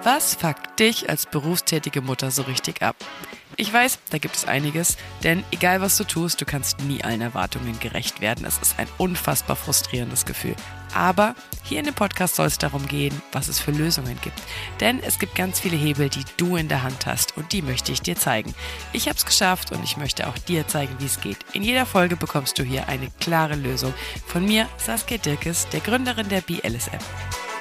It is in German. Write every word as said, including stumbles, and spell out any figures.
Was fuckt dich als berufstätige Mutter so richtig ab? Ich weiß, da gibt es einiges, denn egal was du tust, du kannst nie allen Erwartungen gerecht werden. Es ist ein unfassbar frustrierendes Gefühl. Aber hier in dem Podcast soll es darum gehen, was es für Lösungen gibt. Denn es gibt ganz viele Hebel, die du in der Hand hast und die möchte ich dir zeigen. Ich habe es geschafft und ich möchte auch dir zeigen, wie es geht. In jeder Folge bekommst du hier eine klare Lösung von mir, Saskia Dirkes, der Gründerin der B L S M.